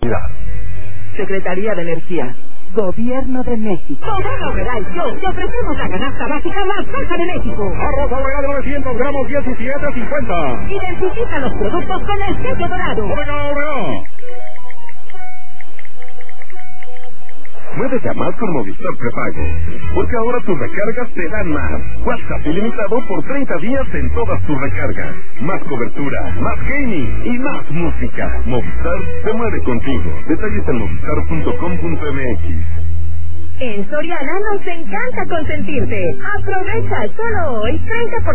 Secretaría de Energía, Gobierno de México. Bodega Oberay Show, te ofrecemos la canasta básica más baja de México. Arroz Oberay de 900 gramos, 17.50. Identifica los productos con el sello dorado. Bodega Oberay. Puedes llamar con Movistar Prepago, porque ahora tus recargas te dan más. WhatsApp ilimitado por 30 días en todas tus recargas. Más cobertura, más gaming y más música. Movistar se mueve contigo. Detalles en movistar.com.mx. En Soriana nos encanta consentirte. Aprovecha solo hoy 30%